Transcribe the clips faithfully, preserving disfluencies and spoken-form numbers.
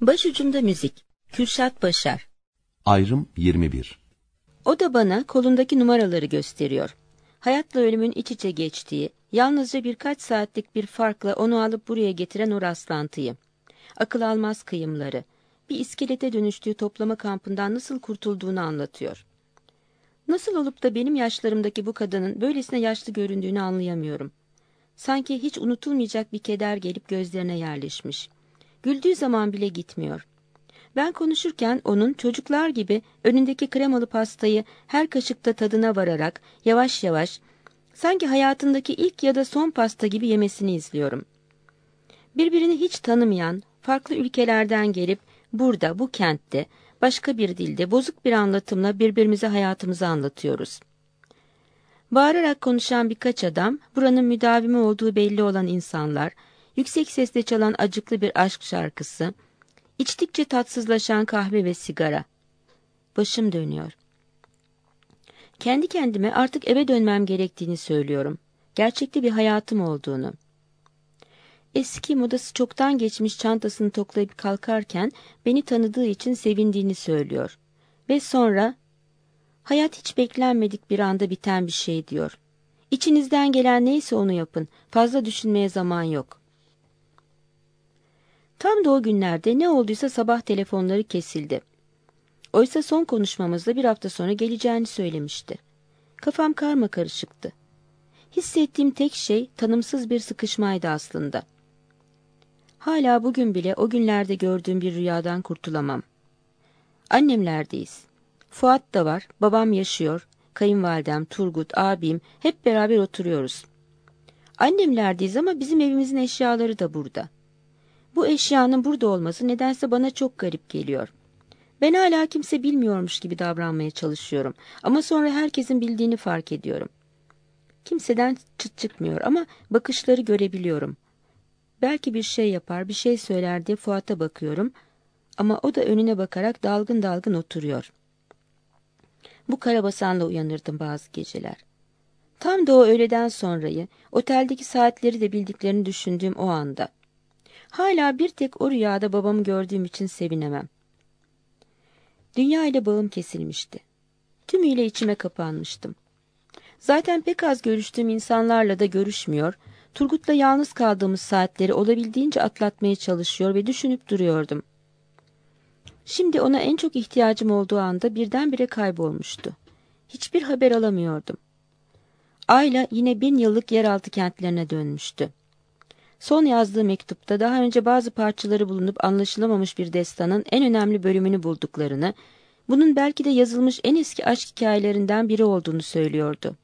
Başucumda müzik. Kürşat Başar. Ayrım yirmi bir. O da bana kolundaki numaraları gösteriyor. Hayatla ölümün iç içe geçtiği, yalnızca birkaç saatlik bir farkla onu alıp buraya getiren o rastlantıyı. Akıl almaz kıyımları, bir iskelete dönüştüğü toplama kampından nasıl kurtulduğunu anlatıyor. Nasıl olup da benim yaşlarımdaki bu kadının böylesine yaşlı göründüğünü anlayamıyorum. Sanki hiç unutulmayacak bir keder gelip gözlerine yerleşmiş. Güldüğü zaman bile gitmiyor. Ben konuşurken onun çocuklar gibi önündeki kremalı pastayı her kaşıkta tadına vararak yavaş yavaş, sanki hayatındaki ilk ya da son pasta gibi yemesini izliyorum. Birbirini hiç tanımayan, farklı ülkelerden gelip burada, bu kentte, başka bir dilde, bozuk bir anlatımla birbirimize hayatımızı anlatıyoruz. Bağırarak konuşan birkaç adam, buranın müdavimi olduğu belli olan insanlar, yüksek sesle çalan acıklı bir aşk şarkısı, içtikçe tatsızlaşan kahve ve sigara. Başım dönüyor. Kendi kendime artık eve dönmem gerektiğini söylüyorum. Gerçekte bir hayatım olduğunu. Eski modası çoktan geçmiş çantasını toplayıp kalkarken beni tanıdığı için sevindiğini söylüyor. Ve sonra, hayat hiç beklenmedik bir anda biten bir şey diyor. İçinizden gelen neyse onu yapın, fazla düşünmeye zaman yok. Tam da o günlerde ne olduysa sabah telefonları kesildi. Oysa son konuşmamızda bir hafta sonra geleceğini söylemişti. Kafam karmakarışıktı. Hissettiğim tek şey tanımsız bir sıkışmaydı aslında. Hala bugün bile o günlerde gördüğüm bir rüyadan kurtulamam. Annemlerdeyiz. Fuat da var, babam yaşıyor, kayınvalidem, Turgut, abim hep beraber oturuyoruz. Annemlerdeyiz ama bizim evimizin eşyaları da burada. Bu eşyanın burada olması nedense bana çok garip geliyor. Ben hala kimse bilmiyormuş gibi davranmaya çalışıyorum. Ama sonra herkesin bildiğini fark ediyorum. Kimseden çıt çıkmıyor ama bakışları görebiliyorum. Belki bir şey yapar, bir şey söyler diye Fuat'a bakıyorum. Ama o da önüne bakarak dalgın dalgın oturuyor. Bu karabasanla uyanırdım bazı geceler. Tam da o öğleden sonrayı, oteldeki saatleri de bildiklerini düşündüğüm o anda. Hala bir tek o rüyada babamı gördüğüm için sevinemem. Dünya ile bağım kesilmişti. Tümüyle içime kapanmıştım. Zaten pek az görüştüğüm insanlarla da görüşmüyor, Turgut'la yalnız kaldığımız saatleri olabildiğince atlatmaya çalışıyor ve düşünüp duruyordum. Şimdi ona en çok ihtiyacım olduğu anda birdenbire kaybolmuştu. Hiçbir haber alamıyordum. Ayla yine bin yıllık yeraltı kentlerine dönmüştü. Son yazdığı mektupta daha önce bazı parçaları bulunup anlaşılamamış bir destanın en önemli bölümünü bulduklarını, bunun belki de yazılmış en eski aşk hikayelerinden biri olduğunu söylüyordu.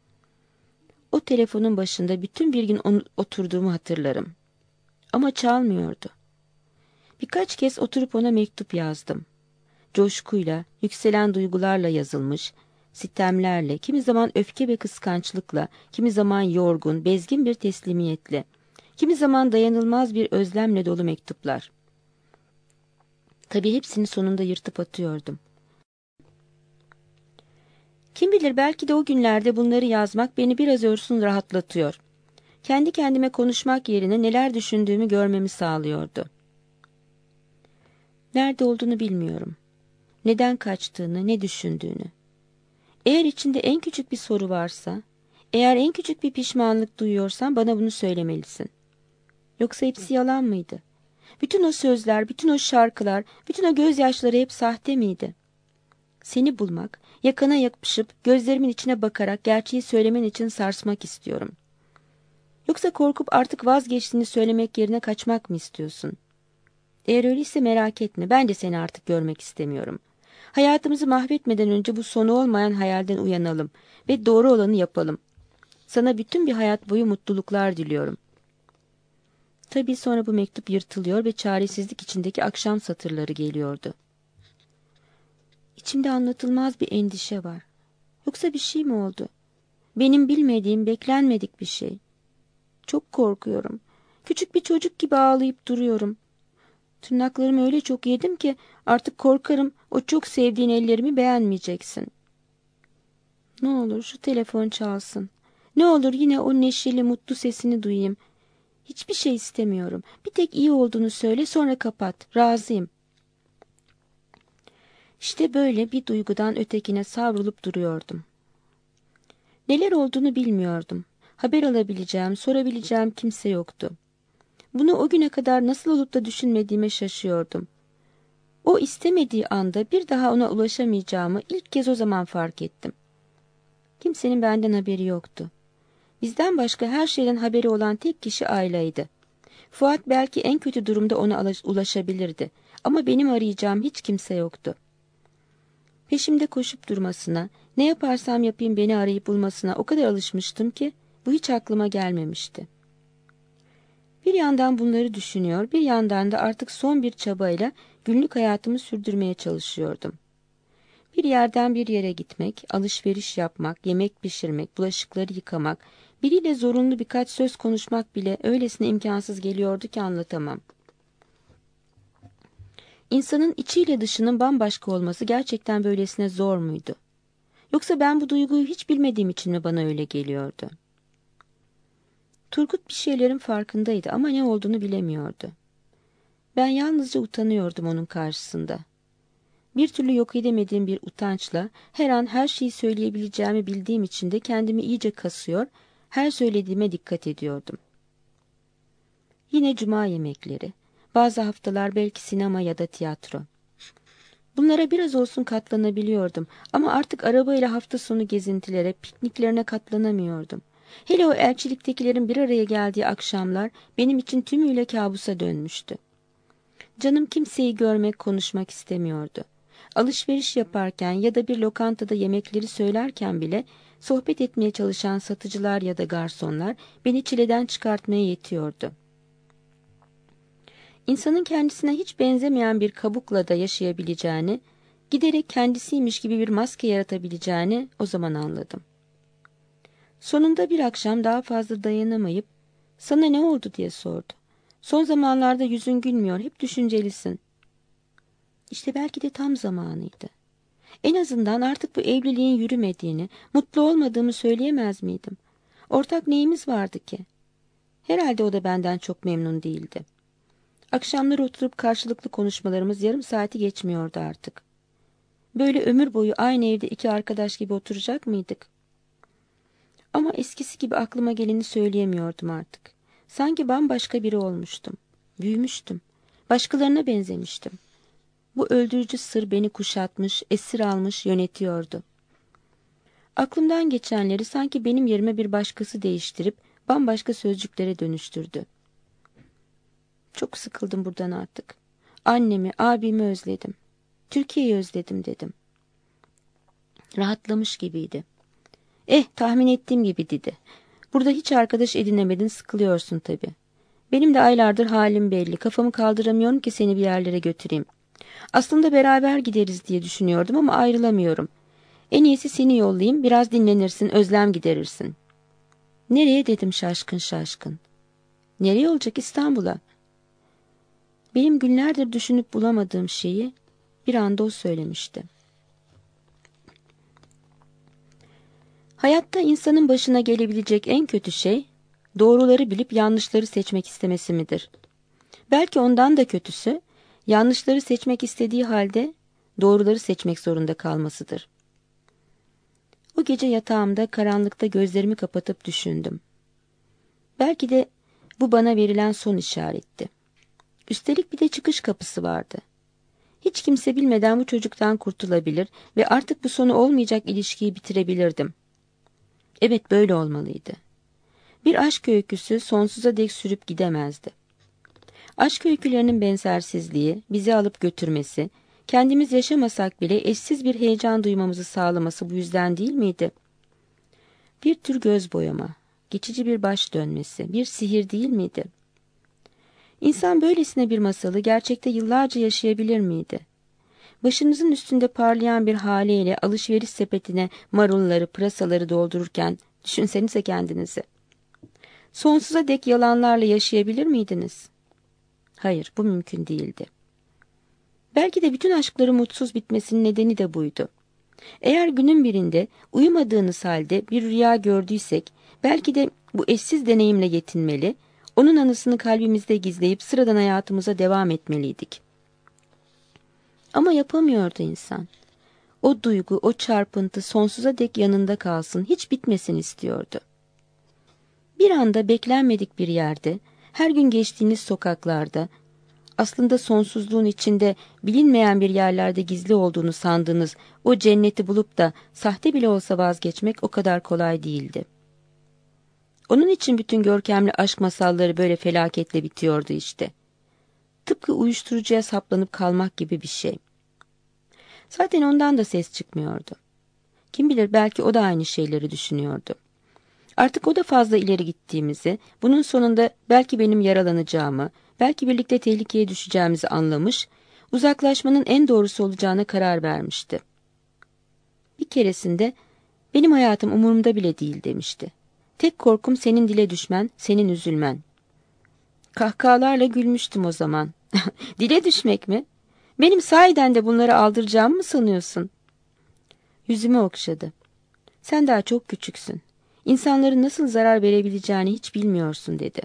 O telefonun başında bütün bir gün oturduğumu hatırlarım. Ama çalmıyordu. Birkaç kez oturup ona mektup yazdım. Coşkuyla, yükselen duygularla yazılmış, sitemlerle, kimi zaman öfke ve kıskançlıkla, kimi zaman yorgun, bezgin bir teslimiyetle, kimi zaman dayanılmaz bir özlemle dolu mektuplar. Tabii hepsini sonunda yırtıp atıyordum. Kim bilir belki de o günlerde bunları yazmak beni biraz olsun rahatlatıyor. Kendi kendime konuşmak yerine neler düşündüğümü görmemi sağlıyordu. Nerede olduğunu bilmiyorum. Neden kaçtığını, ne düşündüğünü. Eğer içinde en küçük bir soru varsa, eğer en küçük bir pişmanlık duyuyorsan bana bunu söylemelisin. Yoksa hepsi yalan mıydı? Bütün o sözler, bütün o şarkılar, bütün o gözyaşları hep sahte miydi? Seni bulmak, yakana yapışıp gözlerimin içine bakarak gerçeği söylemen için sarsmak istiyorum. Yoksa korkup artık vazgeçtiğini söylemek yerine kaçmak mı istiyorsun? Eğer öyleyse merak etme, ben de seni artık görmek istemiyorum. Hayatımızı mahvetmeden önce bu sonu olmayan hayalden uyanalım ve doğru olanı yapalım. Sana bütün bir hayat boyu mutluluklar diliyorum. Tabii sonra bu mektup yırtılıyor ve çaresizlik içindeki akşam satırları geliyordu. İçimde anlatılmaz bir endişe var. Yoksa bir şey mi oldu? Benim bilmediğim, beklenmedik bir şey. Çok korkuyorum. Küçük bir çocuk gibi ağlayıp duruyorum. Tırnaklarımı öyle çok yedim ki artık korkarım o çok sevdiğin ellerimi beğenmeyeceksin. Ne olur şu telefon çalsın. Ne olur yine o neşeli, mutlu sesini duyayım. Hiçbir şey istemiyorum. Bir tek iyi olduğunu söyle, sonra kapat. Razıyım. İşte böyle bir duygudan ötekine savrulup duruyordum. Neler olduğunu bilmiyordum. Haber alabileceğim, sorabileceğim kimse yoktu. Bunu o güne kadar nasıl olup da düşünmediğime şaşıyordum. O istemediği anda bir daha ona ulaşamayacağımı ilk kez o zaman fark ettim. Kimsenin benden haberi yoktu. Bizden başka her şeyden haberi olan tek kişi Ayla'ydı. Fuat belki en kötü durumda ona ulaşabilirdi. Ama benim arayacağım hiç kimse yoktu. Peşimde koşup durmasına, ne yaparsam yapayım beni arayıp bulmasına o kadar alışmıştım ki bu hiç aklıma gelmemişti. Bir yandan bunları düşünüyor, bir yandan da artık son bir çabayla günlük hayatımı sürdürmeye çalışıyordum. Bir yerden bir yere gitmek, alışveriş yapmak, yemek pişirmek, bulaşıkları yıkamak, biriyle zorunlu birkaç söz konuşmak bile öylesine imkansız geliyordu ki anlatamam. İnsanın içiyle dışının bambaşka olması gerçekten böylesine zor muydu? Yoksa ben bu duyguyu hiç bilmediğim için mi bana öyle geliyordu? Turgut bir şeylerin farkındaydı ama ne olduğunu bilemiyordu. Ben yalnızca utanıyordum onun karşısında. Bir türlü yok edemediğim bir utançla her an her şeyi söyleyebileceğimi bildiğim için de kendimi iyice kasıyor, her söylediğime dikkat ediyordum. Yine cuma yemekleri, bazı haftalar belki sinema ya da tiyatro. Bunlara biraz olsun katlanabiliyordum ama artık arabayla hafta sonu gezintilere, pikniklerine katlanamıyordum. Hele o elçiliktekilerin bir araya geldiği akşamlar benim için tümüyle kabusa dönmüştü. Canım kimseyi görmek, konuşmak istemiyordu. Alışveriş yaparken ya da bir lokantada yemekleri söylerken bile sohbet etmeye çalışan satıcılar ya da garsonlar beni çileden çıkartmaya yetiyordu. İnsanın kendisine hiç benzemeyen bir kabukla da yaşayabileceğini, giderek kendisiymiş gibi bir maske yaratabileceğini o zaman anladım. Sonunda bir akşam daha fazla dayanamayıp, "Sana ne oldu?" diye sordu. "Son zamanlarda yüzün gülmüyor, hep düşüncelisin." İşte belki de tam zamanıydı. En azından artık bu evliliğin yürümediğini, mutlu olmadığımı söyleyemez miydim? Ortak neyimiz vardı ki? Herhalde o da benden çok memnun değildi. Akşamları oturup karşılıklı konuşmalarımız yarım saati geçmiyordu artık. Böyle ömür boyu aynı evde iki arkadaş gibi oturacak mıydık? Ama eskisi gibi aklıma geleni söyleyemiyordum artık. Sanki bambaşka biri olmuştum. Büyümüştüm. Başkalarına benzemiştim. Bu öldürücü sır beni kuşatmış, esir almış, yönetiyordu. Aklımdan geçenleri sanki benim yerime bir başkası değiştirip bambaşka sözcüklere dönüştürdü. Çok sıkıldım buradan artık. Annemi, abimi özledim. Türkiye'yi özledim dedim. Rahatlamış gibiydi. Eh, tahmin ettiğim gibi dedi. Burada hiç arkadaş edinemedin, sıkılıyorsun tabii. Benim de aylardır halim belli. Kafamı kaldıramıyorum ki seni bir yerlere götüreyim. Aslında beraber gideriz diye düşünüyordum ama ayrılamıyorum. En iyisi seni yollayayım, biraz dinlenirsin, özlem giderirsin. Nereye dedim şaşkın şaşkın. Nereye olacak, İstanbul'a? Benim günlerdir düşünüp bulamadığım şeyi bir anda o söylemişti. Hayatta insanın başına gelebilecek en kötü şey, doğruları bilip yanlışları seçmek istemesi midir? Belki ondan da kötüsü, yanlışları seçmek istediği halde doğruları seçmek zorunda kalmasıdır. O gece yatağımda karanlıkta gözlerimi kapatıp düşündüm. Belki de bu bana verilen son işaretti. Üstelik bir de çıkış kapısı vardı. Hiç kimse bilmeden bu çocuktan kurtulabilir ve artık bu sonu olmayacak ilişkiyi bitirebilirdim. Evet, böyle olmalıydı. Bir aşk öyküsü sonsuza dek sürüp gidemezdi. Aşk öykülerinin benzersizliği, bizi alıp götürmesi, kendimiz yaşamasak bile eşsiz bir heyecan duymamızı sağlaması bu yüzden değil miydi? Bir tür göz boyama, geçici bir baş dönmesi, bir sihir değil miydi? İnsan böylesine bir masalı gerçekte yıllarca yaşayabilir miydi? Başınızın üstünde parlayan bir haleyle alışveriş sepetine marulları, pırasaları doldururken düşünsenize kendinizi. Sonsuza dek yalanlarla yaşayabilir miydiniz? Hayır, bu mümkün değildi. Belki de bütün aşkların mutsuz bitmesinin nedeni de buydu. Eğer günün birinde uyumadığınız halde bir rüya gördüysek, belki de bu eşsiz deneyimle yetinmeli, Onun anısını kalbimizde gizleyip sıradan hayatımıza devam etmeliydik. Ama yapamıyordu insan. O duygu, o çarpıntı sonsuza dek yanında kalsın, hiç bitmesin istiyordu. Bir anda beklenmedik bir yerde, her gün geçtiğiniz sokaklarda, aslında sonsuzluğun içinde bilinmeyen bir yerlerde gizli olduğunu sandığınız o cenneti bulup da sahte bile olsa vazgeçmek o kadar kolay değildi. Onun için bütün görkemli aşk masalları böyle felaketle bitiyordu işte. Tıpkı uyuşturucuya saplanıp kalmak gibi bir şey. Zaten ondan da ses çıkmıyordu. Kim bilir belki o da aynı şeyleri düşünüyordu. Artık o da fazla ileri gittiğimizi, bunun sonunda belki benim yaralanacağımı, belki birlikte tehlikeye düşeceğimizi anlamış, uzaklaşmanın en doğrusu olacağına karar vermişti. Bir keresinde, benim hayatım umurumda bile değil demişti. Tek korkum senin dile düşmen, senin üzülmen. Kahkahalarla gülmüştüm o zaman. Dile düşmek mi? Benim sahiden de bunları aldıracağımı mı sanıyorsun? Yüzümü okşadı. Sen daha çok küçüksün. İnsanların nasıl zarar verebileceğini hiç bilmiyorsun dedi.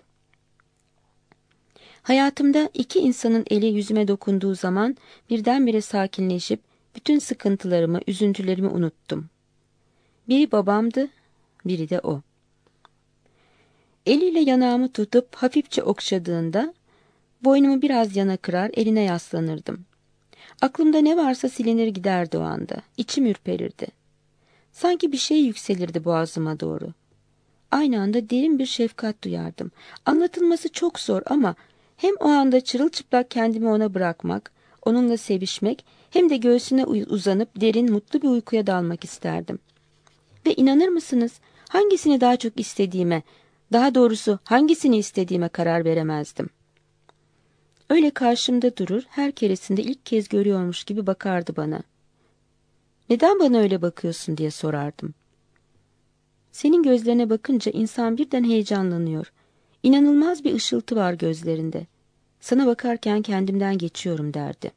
Hayatımda iki insanın eli yüzüme dokunduğu zaman birdenbire sakinleşip bütün sıkıntılarımı, üzüntülerimi unuttum. Biri babamdı, biri de o. Eliyle yanağımı tutup hafifçe okşadığında boynumu biraz yana kırar, eline yaslanırdım. Aklımda ne varsa silinir giderdi o anda. İçim ürperirdi. Sanki bir şey yükselirdi boğazıma doğru. Aynı anda derin bir şefkat duyardım. Anlatılması çok zor ama hem o anda çırılçıplak kendimi ona bırakmak, onunla sevişmek, hem de göğsüne uzanıp derin, mutlu bir uykuya dalmak isterdim. Ve inanır mısınız, hangisini daha çok istediğime, daha doğrusu hangisini istediğime karar veremezdim. Öyle karşımda durur, her keresinde ilk kez görüyormuş gibi bakardı bana. Neden bana öyle bakıyorsun diye sorardım. Senin gözlerine bakınca insan birden heyecanlanıyor. İnanılmaz bir ışıltı var gözlerinde. Sana bakarken kendimden geçiyorum derdi.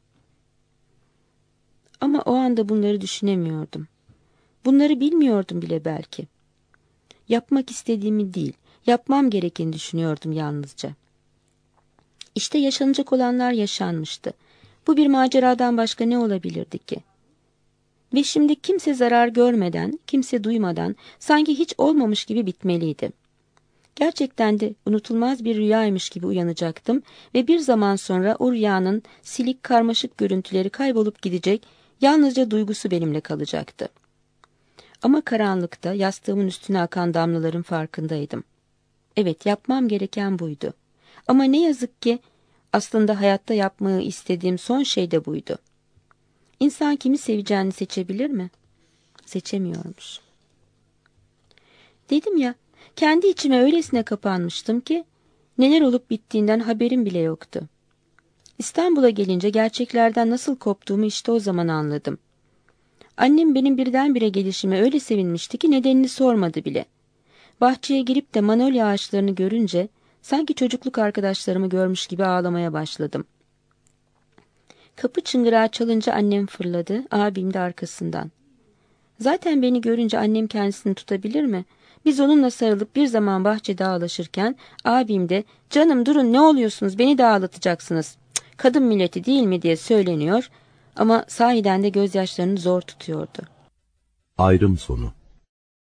Ama o anda bunları düşünemiyordum. Bunları bilmiyordum bile belki. Yapmak istediğimi değil, yapmam gerekeni düşünüyordum yalnızca. İşte yaşanacak olanlar yaşanmıştı. Bu bir maceradan başka ne olabilirdi ki? Ve şimdi kimse zarar görmeden, kimse duymadan, sanki hiç olmamış gibi bitmeliydi. Gerçekten de unutulmaz bir rüyaymış gibi uyanacaktım ve bir zaman sonra o rüyanın silik karmaşık görüntüleri kaybolup gidecek, yalnızca duygusu benimle kalacaktı. Ama karanlıkta yastığımın üstüne akan damlaların farkındaydım. Evet, yapmam gereken buydu. Ama ne yazık ki aslında hayatta yapmayı istediğim son şey de buydu. İnsan kimi seveceğini seçebilir mi? Seçemiyormuş. Dedim ya, kendi içime öylesine kapanmıştım ki neler olup bittiğinden haberim bile yoktu. İstanbul'a gelince gerçeklerden nasıl koptuğumu işte o zaman anladım. Annem benim birdenbire gelişime öyle sevinmişti ki nedenini sormadı bile. Bahçeye girip de manolya ağaçlarını görünce sanki çocukluk arkadaşlarımı görmüş gibi ağlamaya başladım. Kapı çıngırağı çalınca annem fırladı, abim de arkasından. Zaten beni görünce annem kendisini tutabilir mi? Biz onunla sarılıp bir zaman bahçede ağlaşırken abim de "Canım durun, ne oluyorsunuz, beni de ağlatacaksınız. Cık, kadın milleti değil mi?" diye söyleniyor ama sahiden de gözyaşlarını zor tutuyordu. Ayrım sonu.